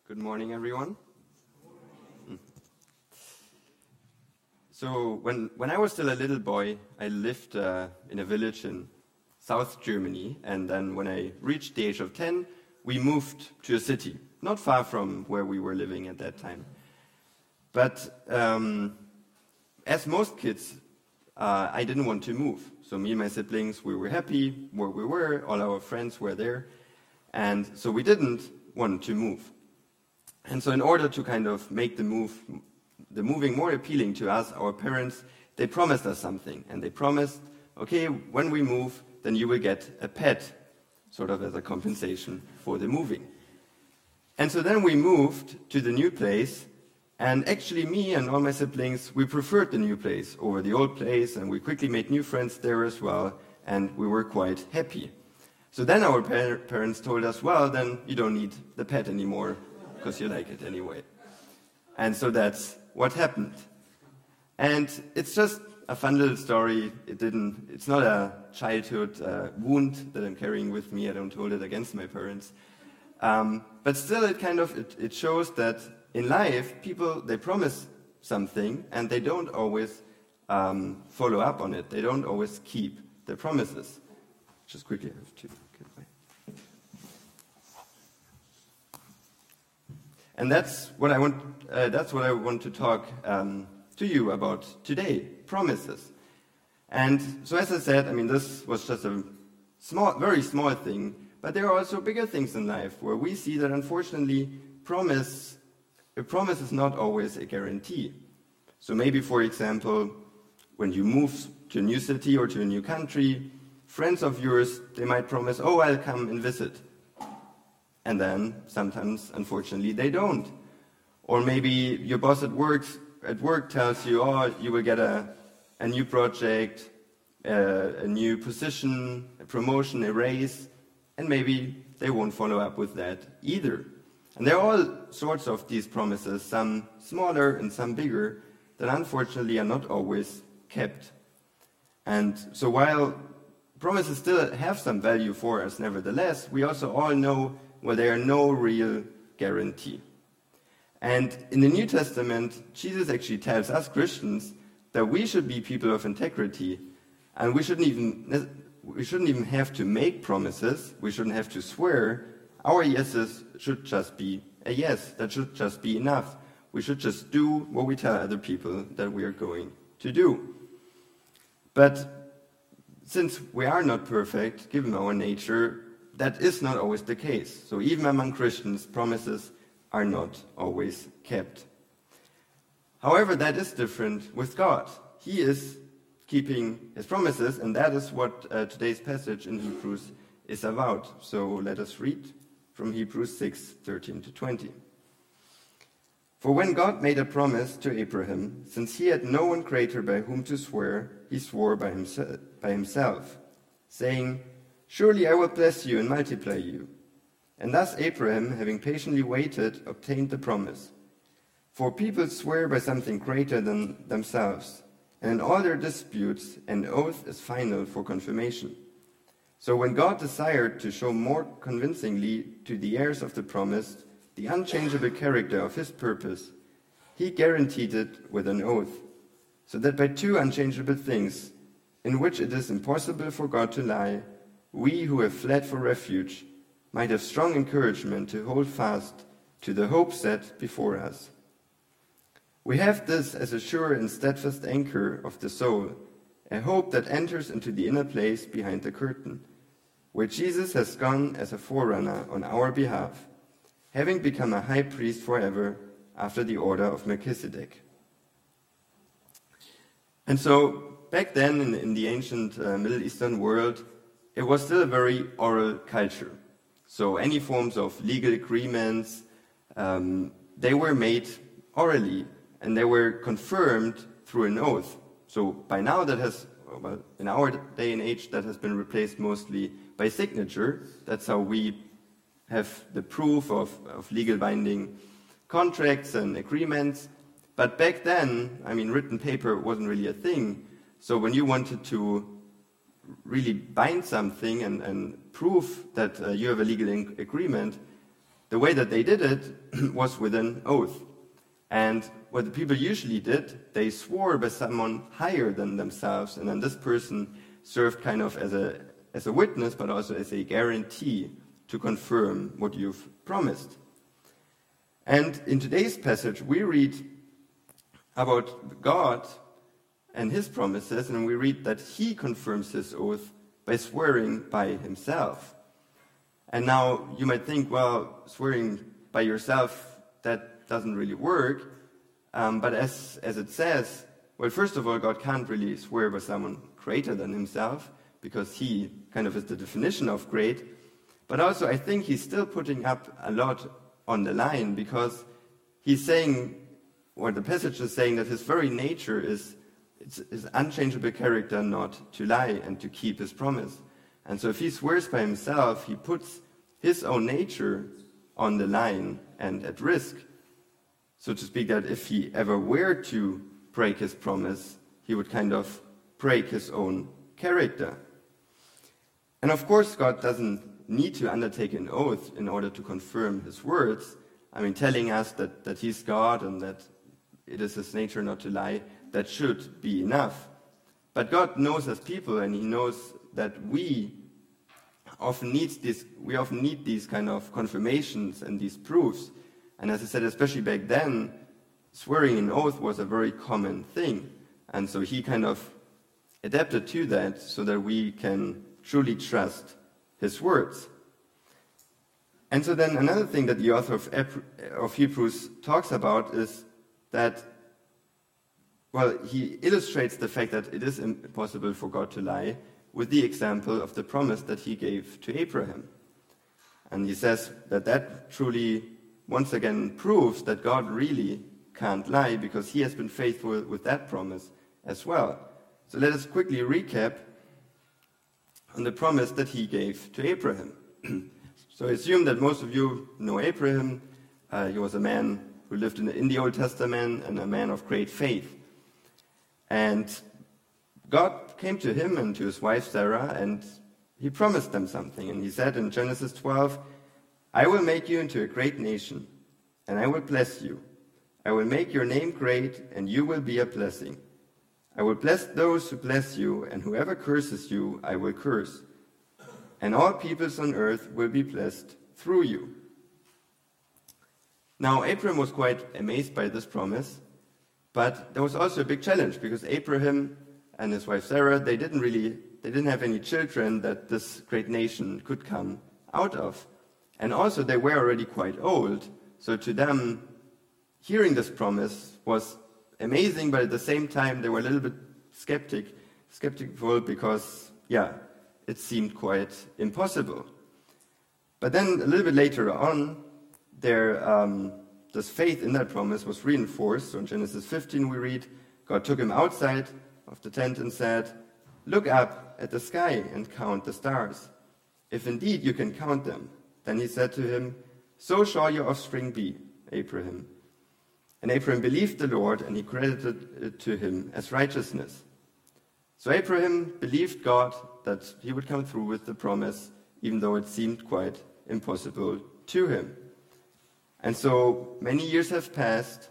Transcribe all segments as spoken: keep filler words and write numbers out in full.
Good morning, everyone. Mm. So when, when I was still a little boy, I lived uh, in a village in South Germany, and then when I reached the age of ten, we moved to a city, not far from where we were living at that time. But um, as most kids, uh, I didn't want to move. So me and my siblings, we were happy where we were, all our friends were there, and so we didn't want to move. And so in order to kind of make the move, the moving more appealing to us, our parents, they promised us something. And they promised, okay, when we move, then you will get a pet, sort of as a compensation for the moving. And so then we moved to the new place, and actually me and all my siblings, we preferred the new place over the old place, and we quickly made new friends there as well, and we were quite happy. So then our par- parents told us, well, then you don't need the pet anymore, because you like it anyway. And so that's what happened. And it's just a fun little story. It didn't, it's not a childhood uh, wound that I'm carrying with me. I don't hold it against my parents. Um, but still, it kind of, it, it shows that in life, people, they promise something, and they don't always um, follow up on it. They don't always keep their promises. Just quickly, I have to get my... And that's what I want. Uh, that's what I want to talk um, to you about today: promises. And so, as I said, I mean, this was just a small, very small thing. But there are also bigger things in life where we see that, unfortunately, promise a promise is not always a guarantee. So maybe, for example, when you move to a new city or to a new country, friends of yours, they might promise, "Oh, I'll come and visit." And then sometimes, unfortunately, they don't. Or maybe your boss at work at work tells you, "Oh, you will get a a new project, a, a new position, a promotion, a raise," and maybe they won't follow up with that either. And there are all sorts of these promises, some smaller and some bigger, that unfortunately are not always kept. And so while promises still have some value for us, nevertheless, we also all know, well, they are no real guarantee. And in the New Testament, Jesus actually tells us Christians that we should be people of integrity, and we shouldn't even we shouldn't even have to make promises. We shouldn't have to swear. Our yeses should just be a yes. That should just be enough. We should just do what we tell other people that we are going to do. But since we are not perfect, given our nature, that is not always the case. So even among Christians, promises are not always kept. However, that is different with God. He is keeping his promises, and that is what uh, today's passage in Hebrews is about. So let us read from Hebrews six, thirteen to twenty. For when God made a promise to Abraham, since he had no one greater by whom to swear, he swore by himself, by himself, saying, "Surely I will bless you and multiply you." And thus Abraham, having patiently waited, obtained the promise. For people swear by something greater than themselves, and in all their disputes, an oath is final for confirmation. So when God desired to show more convincingly to the heirs of the promise the unchangeable character of his purpose, he guaranteed it with an oath, so that by two unchangeable things, in which it is impossible for God to lie, we who have fled for refuge might have strong encouragement to hold fast to the hope set before us. We have this as a sure and steadfast anchor of the soul, a hope that enters into the inner place behind the curtain, where Jesus has gone as a forerunner on our behalf, having become a high priest forever after the order of Melchizedek. And so back then in, in the ancient uh, Middle Eastern world, it was still a very oral culture. So any forms of legal agreements, um, they were made orally, and they were confirmed through an oath. So by now that has, well, in our day and age, that has been replaced mostly by signature. That's how we have the proof of, of legal binding contracts and agreements. But back then, I mean, written paper wasn't really a thing. So when you wanted to really bind something and, and prove that uh, you have a legal in- agreement, the way that they did it was with an oath. And what the people usually did, they swore by someone higher than themselves, and then this person served kind of as a, as a witness, but also as a guarantee to confirm what you've promised. And in today's passage, we read about God and his promises, and we read that he confirms his oath by swearing by himself. And now you might think, well, swearing by yourself, that doesn't really work. Um, but as, as it says, well, first of all, God can't really swear by someone greater than himself, because he kind of is the definition of great. But also, I think he's still putting up a lot on the line, because he's saying, or the passage is saying, that his very nature is it's his unchangeable character not to lie and to keep his promise. And so if he swears by himself, he puts his own nature on the line and at risk, so to speak, that if he ever were to break his promise, he would kind of break his own character. And of course, God doesn't need to undertake an oath in order to confirm his words. I mean, telling us that, that he's God and that it is his nature not to lie, that should be enough. But God knows us people, and he knows that we often need these, we often need these kind of confirmations and these proofs. And as I said, especially back then, swearing an oath was a very common thing. And so he kind of adapted to that so that we can truly trust his words. And so then another thing that the author of, of Hebrews talks about is that, well, he illustrates the fact that it is impossible for God to lie with the example of the promise that he gave to Abraham. And he says that that truly, once again, proves that God really can't lie, because he has been faithful with that promise as well. So let us quickly recap on the promise that he gave to Abraham. So I assume that most of you know Abraham. Uh, he was a man who lived in the, in the Old Testament and a man of great faith. And God came to him and to his wife Sarah, and he promised them something. And he said in Genesis twelve, "I will make you into a great nation, and I will bless you. I will make your name great, and you will be a blessing. I will bless those who bless you, and whoever curses you, I will curse. And all peoples on earth will be blessed through you." Now, Abraham was quite amazed by this promise, but there was also a big challenge, because Abraham and his wife Sarah, they didn't really, they didn't have any children that this great nation could come out of. And also they were already quite old, so to them, hearing this promise was amazing, but at the same time they were a little bit skeptic, skeptical because, yeah, it seemed quite impossible. But then a little bit later on, their um, this faith in that promise was reinforced. So in Genesis fifteen we read, God took him outside of the tent and said, "Look up at the sky and count the stars. If indeed you can count them." Then he said to him, "So shall your offspring be, Abraham." And Abraham believed the Lord, and he credited it to him as righteousness. So Abraham believed God that he would come through with the promise, even though it seemed quite impossible to him. And so many years have passed,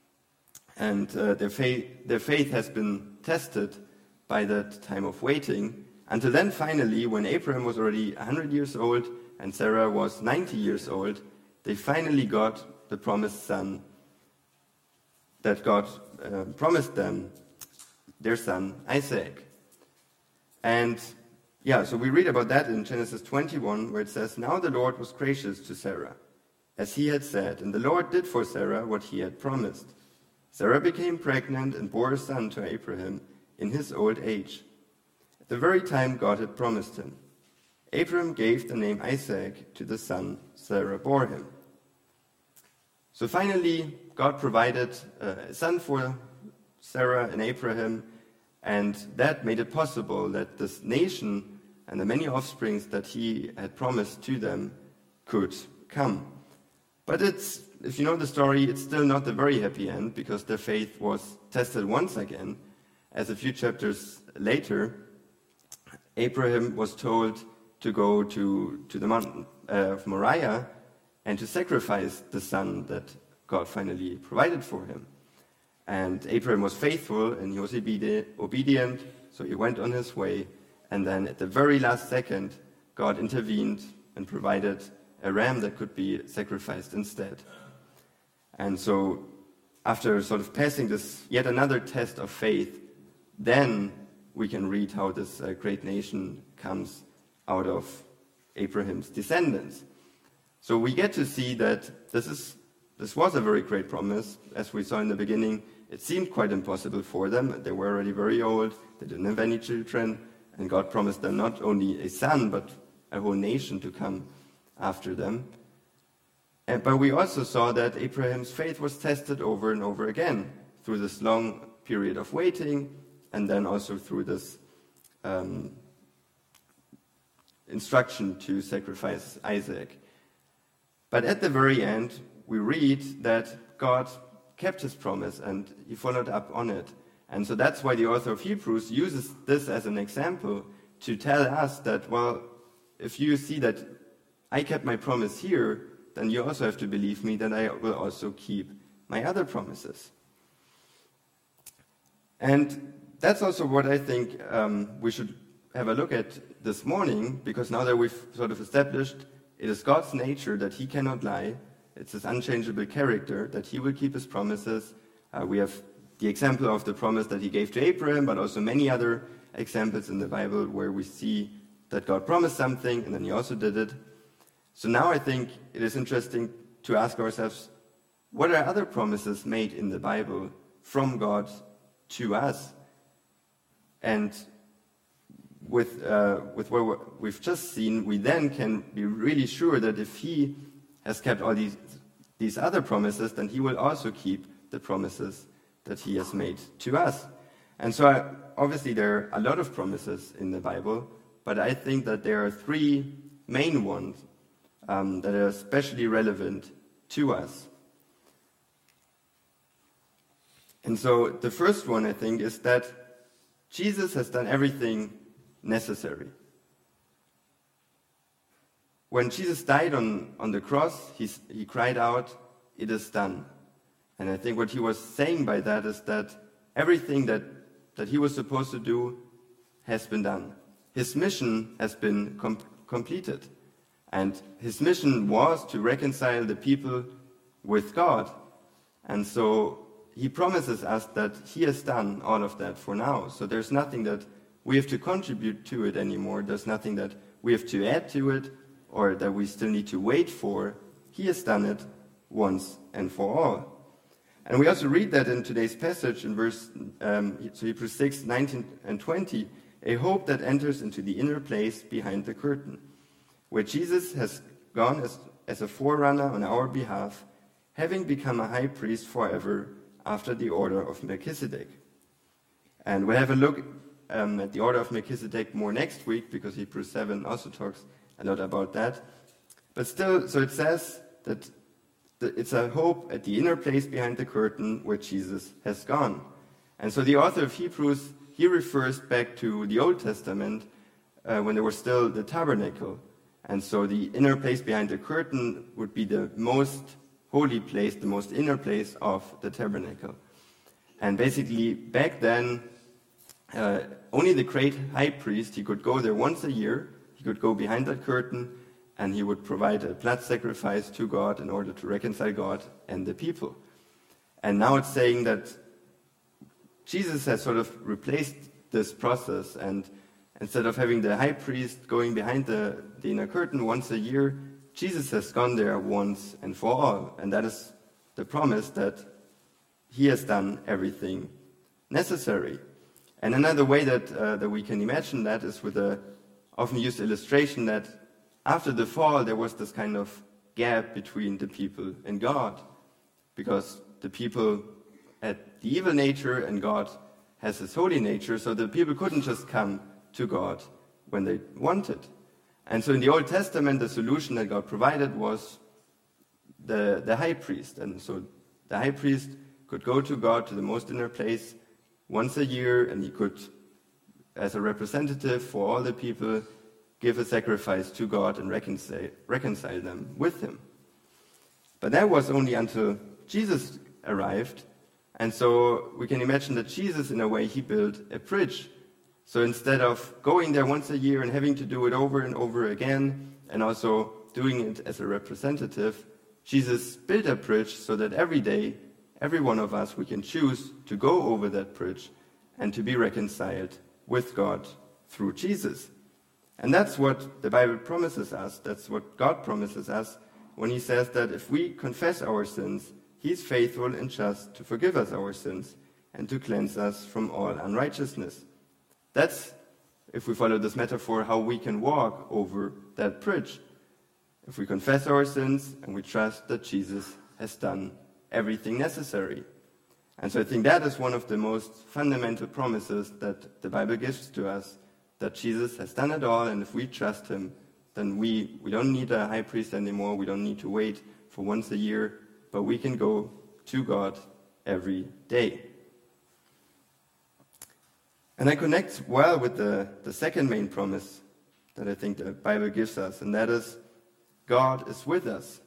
and uh, their, faith, their faith has been tested by that time of waiting, until then finally, when Abraham was already one hundred years old and Sarah was ninety years old, they finally got the promised son that God uh, promised them, their son Isaac. And yeah, so we read about that in Genesis twenty-one, where it says, "Now the Lord was gracious to Sarah, as he had said, and the Lord did for Sarah what he had promised. Sarah became pregnant and bore a son to Abraham in his old age, at the very time God had promised him. Abraham gave the name Isaac to the son Sarah bore him." So finally, God provided a son for Sarah and Abraham, and that made it possible that this nation and the many offsprings that he had promised to them could come. But it's, if you know the story, it's still not a very happy end, because their faith was tested once again, as a few chapters later, Abraham was told to go to, to the mountain of Moriah and to sacrifice the son that God finally provided for him. And Abraham was faithful and he was obedi- obedient, so he went on his way. And then at the very last second, God intervened and provided a ram that could be sacrificed instead. And so after sort of passing this yet another test of faith, then we can read how this uh, great nation comes out of Abraham's descendants. So we get to see that this is this was a very great promise. As we saw in the beginning, it seemed quite impossible for them. They were already very old. They didn't have any children. And God promised them not only a son, but a whole nation to come after them. And, but we also saw that Abraham's faith was tested over and over again through this long period of waiting, and then also through this um, instruction to sacrifice Isaac. But at the very end, we read that God kept his promise and he followed up on it. And so that's why the author of Hebrews uses this as an example to tell us that, well, if you see that I kept my promise here, then you also have to believe me that I will also keep my other promises. And that's also what I think um, we should have a look at this morning, because now that we've sort of established it is God's nature that he cannot lie, it's his unchangeable character that he will keep his promises. Uh, we have the example of the promise that he gave to Abraham, but also many other examples in the Bible where we see that God promised something and then he also did it. So now I think it is interesting to ask ourselves, what are other promises made in the Bible from God to us? And with uh, with what we've just seen, we then can be really sure that if he has kept all these these other promises, then he will also keep the promises that he has made to us. And so I, obviously there are a lot of promises in the Bible, but I think that there are three main ones um, that are especially relevant to us. And so the first one, I think, is that Jesus has done everything necessary. When Jesus died on, on the cross, he, he cried out, "It is done." And I think what he was saying by that is that everything that, that he was supposed to do has been done. His mission has been com- completed. And his mission was to reconcile the people with God. And so he promises us that he has done all of that for now. So there's nothing that we have to contribute to it anymore. There's nothing that we have to add to it or that we still need to wait for. He has done it once and for all. And we also read that in today's passage in verse um, so Hebrews six, nineteen and twenty, a hope that enters into the inner place behind the curtain, where Jesus has gone as, as a forerunner on our behalf, having become a high priest forever after the order of Melchizedek. And we'll have a look um, at the order of Melchizedek more next week, because Hebrews seven also talks a lot about that. But still, so it says that it's a hope at the inner place behind the curtain where Jesus has gone. And so the author of Hebrews, he refers back to the Old Testament uh, when there was still the tabernacle. And so the inner place behind the curtain would be the most holy place, the most inner place of the tabernacle. And basically, back then, uh, only the great high priest, he could go there once a year, he could go behind that curtain, and he would provide a blood sacrifice to God in order to reconcile God and the people. And now it's saying that Jesus has sort of replaced this process, and instead of having the high priest going behind the, the inner curtain once a year, Jesus has gone there once and for all. And that is the promise that he has done everything necessary. And another way that, uh, that we can imagine that is with a often used illustration that after the fall, there was this kind of gap between the people and God, because the people had the evil nature and God has his holy nature, so the people couldn't just come to God when they wanted. And so in the Old Testament, the solution that God provided was the, the high priest. And so the high priest could go to God, to the most inner place, once a year, and he could, as a representative for all the people, give a sacrifice to God and reconcile, reconcile them with him. But that was only until Jesus arrived. And so we can imagine that Jesus, in a way, he built a bridge. So instead of going there once a year and having to do it over and over again, and also doing it as a representative, Jesus built a bridge so that every day, every one of us, we can choose to go over that bridge and to be reconciled with God through Jesus. And that's what the Bible promises us. That's what God promises us when he says that if we confess our sins, he's faithful and just to forgive us our sins and to cleanse us from all unrighteousness. That's, if we follow this metaphor, how we can walk over that bridge. If we confess our sins and we trust that Jesus has done everything necessary. And so I think that is one of the most fundamental promises that the Bible gives to us, that Jesus has done it all, and if we trust him, then we, we don't need a high priest anymore, we don't need to wait for once a year, but we can go to God every day. And that connects well with the, the second main promise that I think the Bible gives us, and that is God is with us.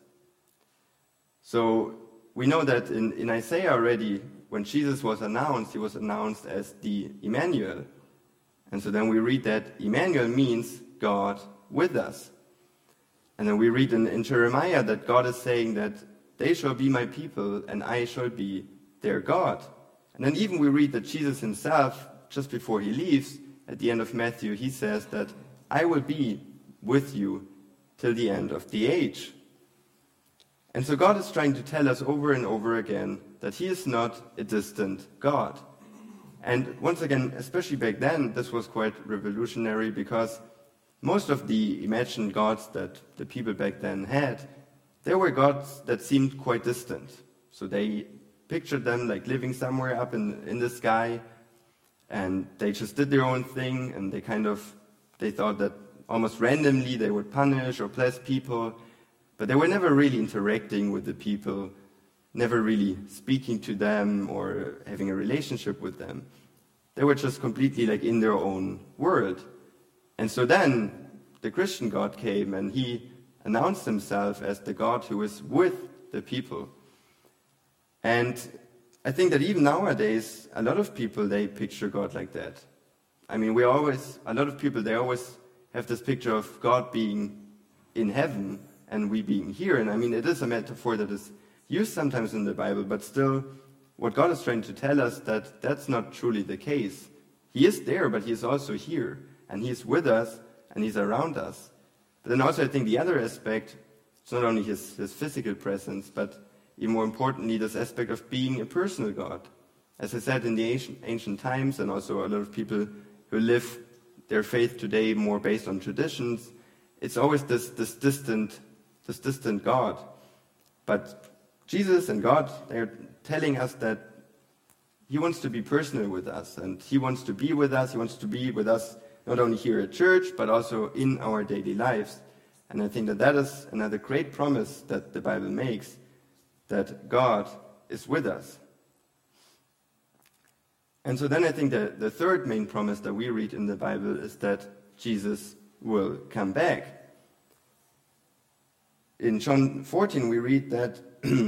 So we know that in, in Isaiah already, when Jesus was announced, he was announced as the Emmanuel. And so then we read that Emmanuel means God with us. And then we read in, in Jeremiah that God is saying that they shall be my people and I shall be their God. And then even we read that Jesus himself, just before he leaves, at the end of Matthew, he says that I will be with you till the end of the age. And so God is trying to tell us over and over again that he is not a distant God. And once again, especially back then, this was quite revolutionary because most of the imagined gods that the people back then had, they were gods that seemed quite distant. So they pictured them like living somewhere up in, in the sky, and they just did their own thing, and they kind of, they thought that almost randomly they would punish or bless people, but they were never really interacting with the people, never really speaking to them or having a relationship with them. They were just completely like in their own world. And so then the Christian God came and he announced himself as the God who is with the people. And I think that even nowadays, a lot of people, they picture God like that. I mean, we always, a lot of people, they always have this picture of God being in heaven and we being here. And I mean, it is a metaphor that is used sometimes in the Bible, but still, what God is trying to tell us that that's not truly the case. He is there, but he is also here, and he is with us, and he's around us. But then also I think the other aspect, it's not only his, his physical presence, but even more importantly, this aspect of being a personal God. As I said, in the ancient, ancient times, and also a lot of people who live their faith today more based on traditions, it's always this, this distant, this distant God. But Jesus and God, they're telling us that he wants to be personal with us, and he wants to be with us, he wants to be with us not only here at church, but also in our daily lives. And I think that that is another great promise that the Bible makes, that God is with us. And so then I think that the third main promise that we read in the Bible is that Jesus will come back. In John fourteen we read that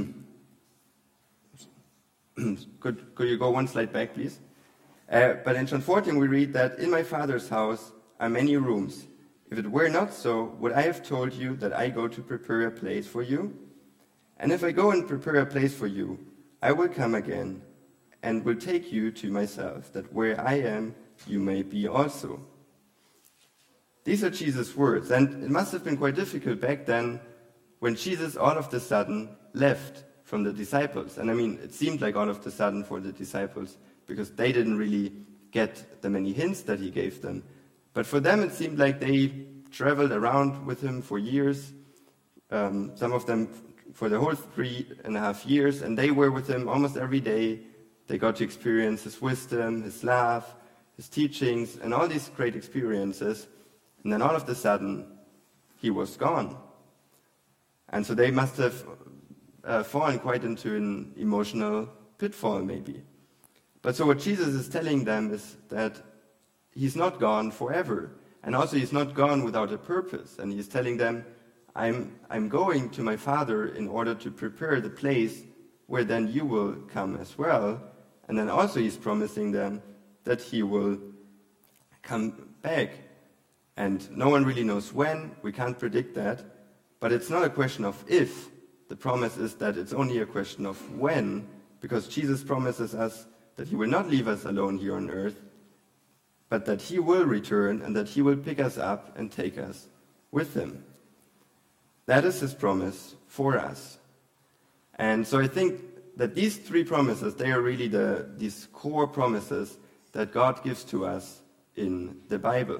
Could, could you go one slide back, please? Uh, but in John fourteen, we read that, in my Father's house are many rooms. If it were not so, would I have told you that I go to prepare a place for you? And if I go and prepare a place for you, I will come again and will take you to myself, that where I am, you may be also. These are Jesus' words, and it must have been quite difficult back then when Jesus all of a sudden left from the disciples. And I mean, it seemed like all of a sudden for the disciples, because they didn't really get the many hints that he gave them. But for them, it seemed like they traveled around with him for years, um, some of them for the whole three and a half years, and they were with him almost every day. They got to experience his wisdom, his love, his teachings, and all these great experiences. And then all of a sudden, he was gone. And so they must have Uh, fallen quite into an emotional pitfall, maybe. But so what Jesus is telling them is that he's not gone forever. And also he's not gone without a purpose. And he's telling them, I'm, I'm going to my Father in order to prepare the place where then you will come as well. And then also he's promising them that he will come back. And no one really knows when, we can't predict that. But it's not a question of if. The promise is that it's only a question of when, because Jesus promises us that he will not leave us alone here on earth, but that he will return and that he will pick us up and take us with him. That is his promise for us. And so I think that these three promises, they are really the, these core promises that God gives to us in the Bible.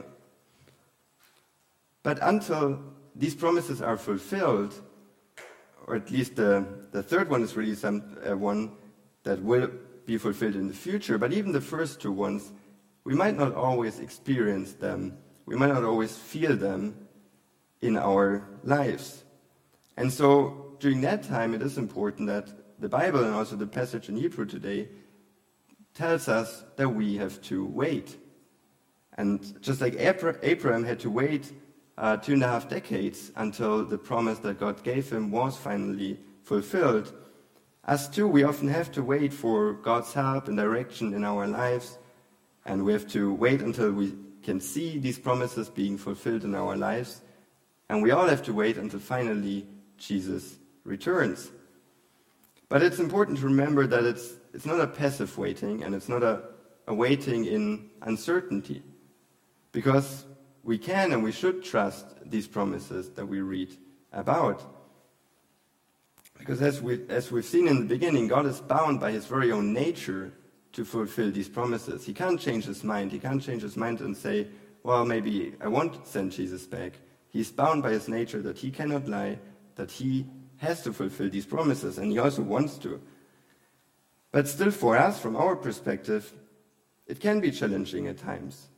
But until these promises are fulfilled, or at least the, the third one is really some uh, one that will be fulfilled in the future, but even the first two ones, we might not always experience them. We might not always feel them in our lives. And so during that time, it is important that the Bible and also the passage in Hebrew today tells us that we have to wait. And just like Abraham had to wait uh, two and a half decades until the promise that God gave him was finally fulfilled, us too, we often have to wait for God's help and direction in our lives, and we have to wait until we can see these promises being fulfilled in our lives, and we all have to wait until finally Jesus returns. But it's important to remember that it's it's not a passive waiting, and it's not a, a waiting in uncertainty, because we can and we should trust these promises that we read about. Because as, we, as we've seen in the beginning, God is bound by his very own nature to fulfill these promises. He can't change his mind. He can't change his mind and say, well, maybe I won't send Jesus back. He's bound by his nature that he cannot lie, that he has to fulfill these promises, and he also wants to. But still for us, from our perspective, it can be challenging at times.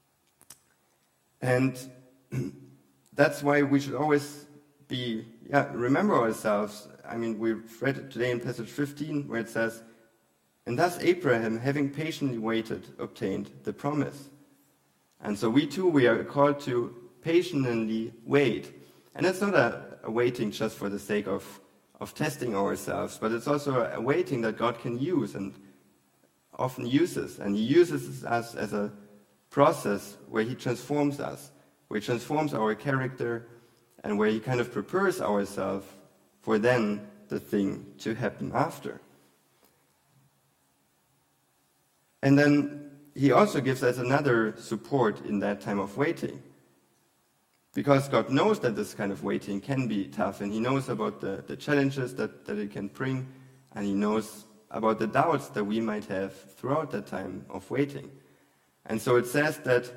And that's why we should always be, yeah, remember ourselves. I mean, we read it today in passage fifteen, where it says, and thus Abraham, having patiently waited, obtained the promise. And so we too, we are called to patiently wait. And it's not a, a waiting just for the sake of, of testing ourselves, but it's also a waiting that God can use and often uses. And he uses us as a process where he transforms us, where he transforms our character, and where he kind of prepares ourselves for then the thing to happen after. And then he also gives us another support in that time of waiting. Because God knows that this kind of waiting can be tough, and he knows about the, the challenges that, that it can bring, and he knows about the doubts that we might have throughout that time of waiting. And so it says that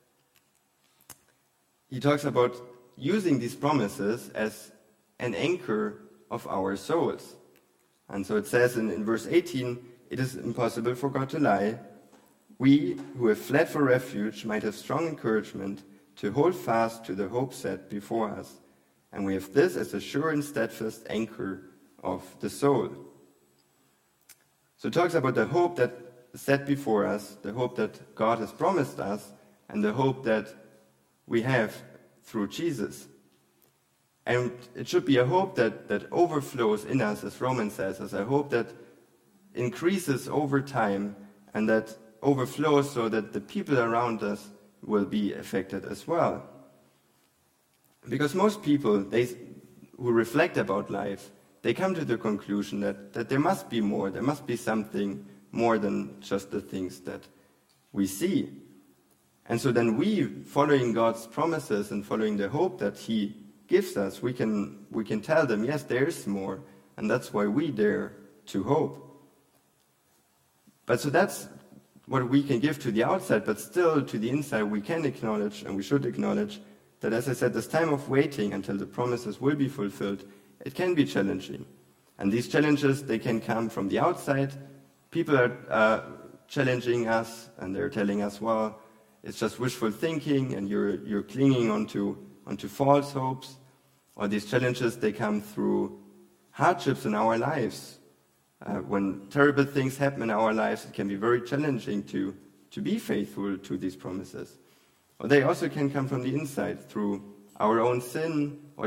he talks about using these promises as an anchor of our souls. And so it says in, in verse eighteen, it is impossible for God to lie. We who have fled for refuge might have strong encouragement to hold fast to the hope set before us. And we have this as a sure and steadfast anchor of the soul. So it talks about the hope that is set before us, the hope that God has promised us, and the hope that we have through Jesus. And it should be a hope that, that overflows in us, as Romans says, as a hope that increases over time and that overflows so that the people around us will be affected as well. Because most people, they, who reflect about life, they come to the conclusion that, that there must be more, there must be something more than just the things that we see. And so then we, following God's promises and following the hope that he gives us, we can we can tell them, yes, there's more, and that's why we dare to hope. But so that's what we can give to the outside, but still to the inside we can acknowledge, and we should acknowledge, that as I said, this time of waiting until the promises will be fulfilled, it can be challenging. And these challenges, they can come from the outside. People are uh, challenging us, and they're telling us, well, it's just wishful thinking, and you're you're clinging onto onto false hopes. Or these challenges, they come through hardships in our lives. Uh, when terrible things happen in our lives, it can be very challenging to, to be faithful to these promises. Or they also can come from the inside through our own sin, or just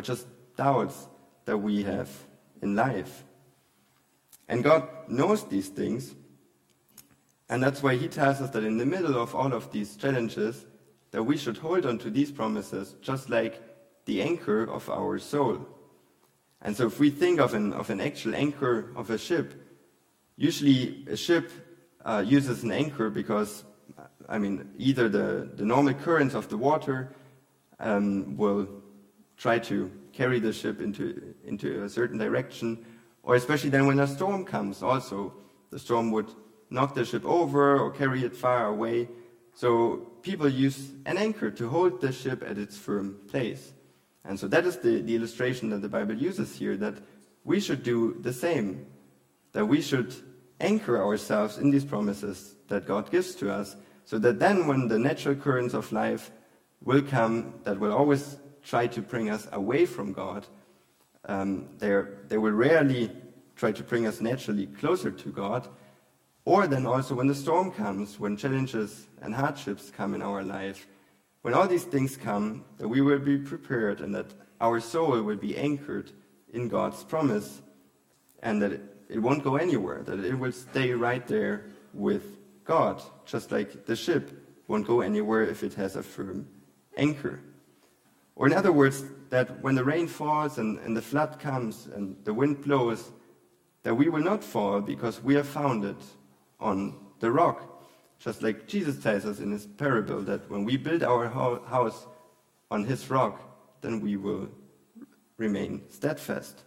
doubts that we have in life. And God knows these things, and that's why he tells us that in the middle of all of these challenges, that we should hold on to these promises just like the anchor of our soul. And so if we think of an, of an actual anchor of a ship, usually a ship uh, uses an anchor because, I mean, either the, the normal currents of the water um, will try to carry the ship into, into a certain direction, or especially then when a storm comes also, the storm would knock the ship over or carry it far away. So people use an anchor to hold the ship at its firm place. And so that is the, the illustration that the Bible uses here, that we should do the same, that we should anchor ourselves in these promises that God gives to us, so that then when the natural currents of life will come, that will always try to bring us away from God, um, they will rarely try to bring us naturally closer to God. Or then also when the storm comes, when challenges and hardships come in our life, when all these things come, that we will be prepared and that our soul will be anchored in God's promise, and that it, it won't go anywhere, that it will stay right there with God, just like the ship won't go anywhere if it has a firm anchor. Or in other words, that when the rain falls and, and the flood comes and the wind blows, that we will not fall because we are founded on the rock. Just like Jesus tells us in his parable that when we build our ho- house on his rock, then we will remain steadfast.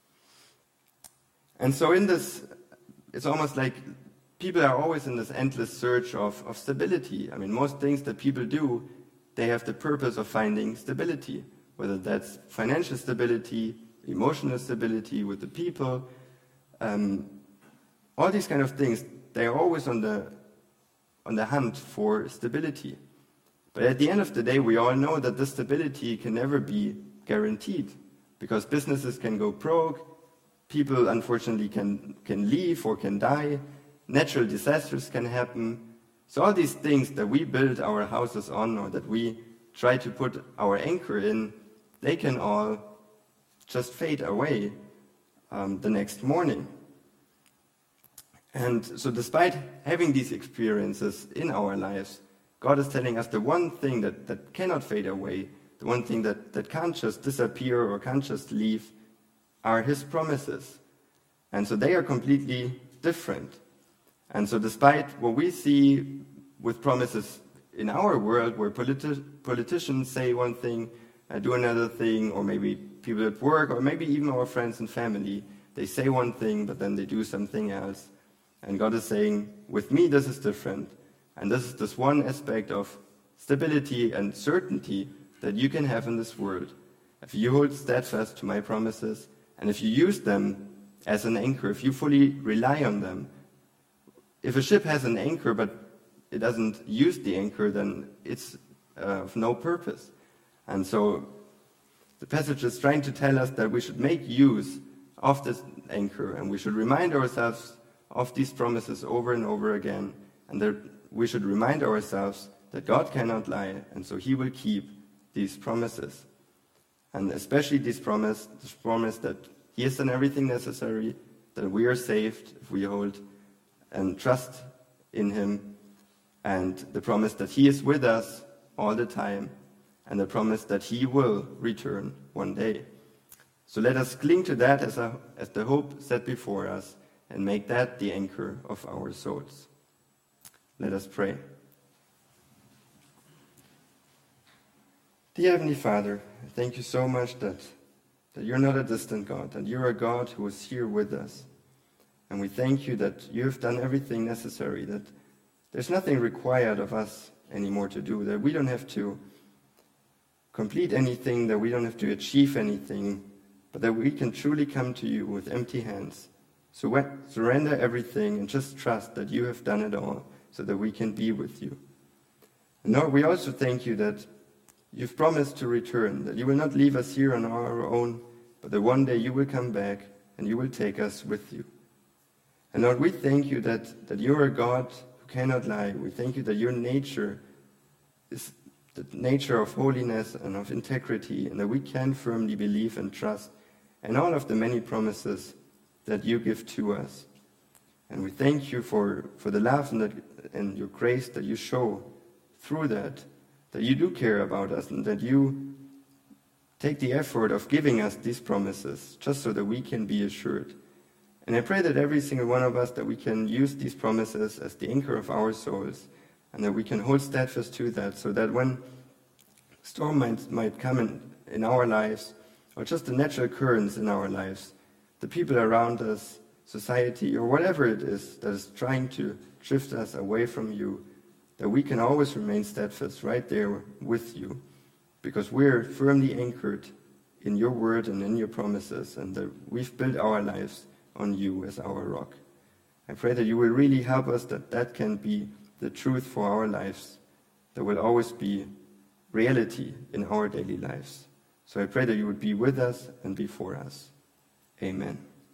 And so in this, it's almost like people are always in this endless search of, of stability. I mean, most things that people do, they have the purpose of finding stability, whether that's financial stability, emotional stability with the people, um, all these kind of things. They are always on the on the hunt for stability. But at the end of the day, we all know that this stability can never be guaranteed, because businesses can go broke, people unfortunately can, can leave or can die, natural disasters can happen. So all these things that we build our houses on, or that we try to put our anchor in, they can all just fade away um, the next morning. And so despite having these experiences in our lives, God is telling us the one thing that, that cannot fade away, the one thing that, that can't just disappear or can't just leave, are his promises. And so they are completely different. And so despite what we see with promises in our world, where politi- politicians say one thing, uh, do another thing, or maybe people at work, or maybe even our friends and family, they say one thing, but then they do something else. And God is saying, with me this is different. And this is this one aspect of stability and certainty that you can have in this world. If you hold steadfast to my promises, and if you use them as an anchor, if you fully rely on them. If a ship has an anchor but it doesn't use the anchor, then it's uh, of no purpose. And so the passage is trying to tell us that we should make use of this anchor, and we should remind ourselves of these promises over and over again, and that we should remind ourselves that God cannot lie, and so he will keep these promises. And especially this promise, this promise that he has done everything necessary, that we are saved if we hold and trust in him, and the promise that he is with us all the time, and the promise that he will return one day. So let us cling to that as, a, as the hope set before us, and make that the anchor of our souls. Let us pray. Dear Heavenly Father, thank you so much that, that you're not a distant God, that you're a God who is here with us. And we thank you that you have done everything necessary, that there's nothing required of us anymore to do, that we don't have to complete anything, that we don't have to achieve anything, but that we can truly come to you with empty hands. So surrender everything and just trust that you have done it all so that we can be with you. And Lord, we also thank you that you've promised to return, that you will not leave us here on our own, but that one day you will come back and you will take us with you. And Lord, we thank you that, that you're a God who cannot lie. We thank you that your nature is the nature of holiness and of integrity, and that we can firmly believe and trust in all of the many promises that you give to us. And we thank you for, for the love and, that, and your grace that you show through that, that you do care about us, and that you take the effort of giving us these promises just so that we can be assured. And I pray that every single one of us, that we can use these promises as the anchor of our souls, and that we can hold steadfast to that, so that when storm might, might come in, in our lives, or just the natural currents in our lives, the people around us, society, or whatever it is that is trying to drift us away from you, that we can always remain steadfast right there with you, because we're firmly anchored in your word and in your promises, and that we've built our lives on you as our rock. I pray that you will really help us, that that can be the truth for our lives, that will always be reality in our daily lives. So I pray that you would be with us and be for us. Amen.